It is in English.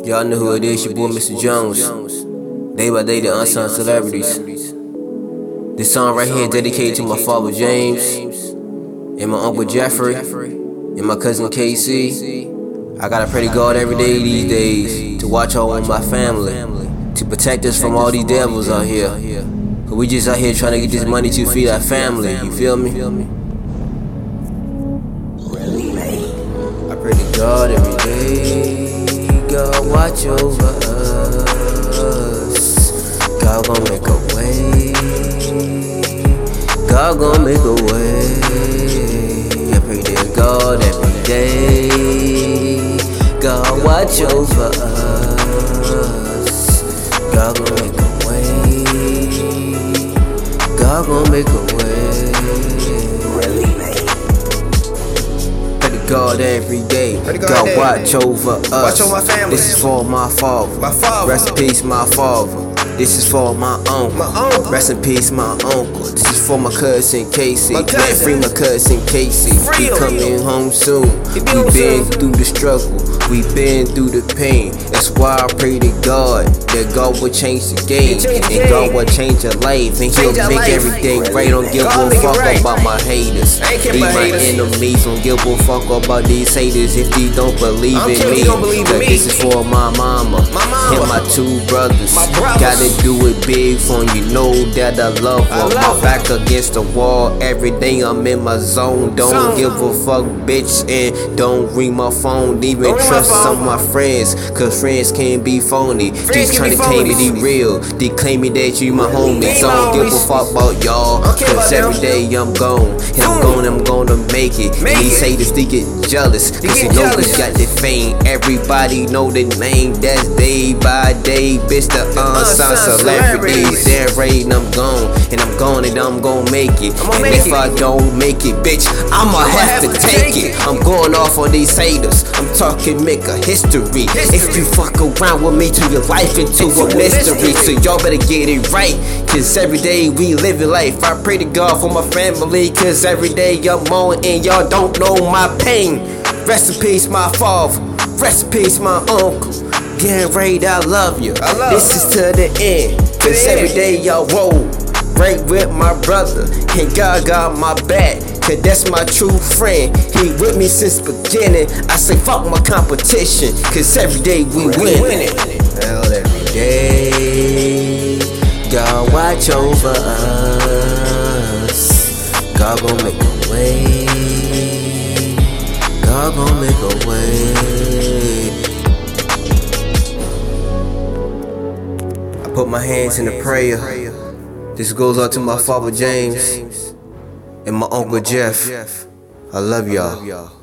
Y'all know who it is, your boy Mr. Jones. Day by day, the unsung celebrities. This song right here dedicated to my father James, and my uncle Jeffrey, and my cousin KC. I gotta pray to God every day these days to watch over my family, to protect us from all these devils out here. Cause we just out here trying to get this money to feed our family, you feel me? I pray to God every day, God watch over us. God gon' make a way, God gon' make a way. I pray to God every day, God watch over us. God gon' make a way, God gon' make a way. Pray to God every day, God watch over us. Watch over my family. This is for my father. Rest in peace, my father. This is for my uncle. Rest in peace, my uncle. This is for my cousin Casey. Man, free my cousin Casey. He coming home soon. We been through the struggle. We been through the pain. That's why I pray to God that God will change the game, and God will change your life, and He'll make everything right. Don't give a fuck about my haters. Be my enemies. Don't give a fuck about these haters if they don't believe in me. Cause this is for my mama and my two brothers. Gotta do it big for you, know that I love her. My back against the wall, every day I'm in my zone. Don't give a fuck, bitch, and don't ring my phone. Even trust some of my friends, cause friends can't be phony. Just trying to claim me they real, they claim me that you my homies. I don't give a fuck about y'all, cause every day I'm gone, and I'm gonna make it. And these haters, they get jealous, cause you know we got the fame. Everybody know the name, that's day by day, bitch, the unsung celebrities. They're right, and I'm gone, and I'm gone, and I'm gonna make it. And if I don't make it, bitch, I'ma have to take it. I'm going off on these haters, I'm talking make a history. If you fuck around with me, turn your life into a mystery. So y'all better get it right, cause every day we living life. I pray to God for my family, cause every day I'm on and y'all don't know my pain. Rest in peace, my father. Rest in peace, my uncle. Getting right, I love you. This is to the end, cause every day y'all roll right with my brother, and God got my back, cause that's my true friend. He with me since beginning. I say fuck my competition, cause every day we winning. Well, every day God watch over us. God gon' make a way, God gon' make a way. I put my hands in a prayer. This goes out to my father James and my uncle Jeff. I love y'all.